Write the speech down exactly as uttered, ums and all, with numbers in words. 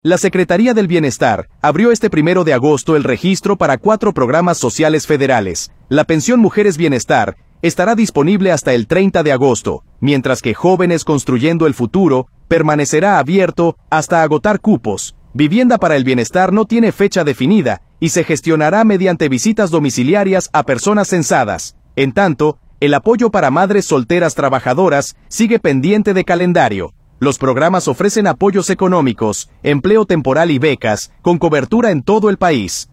La Secretaría del Bienestar abrió este primero de agosto el registro para cuatro programas sociales federales. La pensión Mujeres Bienestar estará disponible hasta el treinta de agosto, mientras que Jóvenes Construyendo el Futuro permanecerá abierto hasta agotar cupos. Vivienda para el Bienestar no tiene fecha definida y se gestionará mediante visitas domiciliarias a personas censadas. En tanto, el apoyo para madres solteras trabajadoras sigue pendiente de calendario. Los programas ofrecen apoyos económicos, empleo temporal y becas, con cobertura en todo el país.